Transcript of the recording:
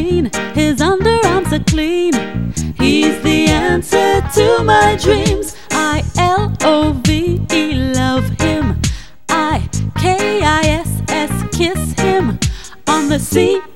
mean. His underarms are clean. He's the answer to my dreams. I-L-O-V-E, love him. I-K-I-S-S, kiss him. On the sea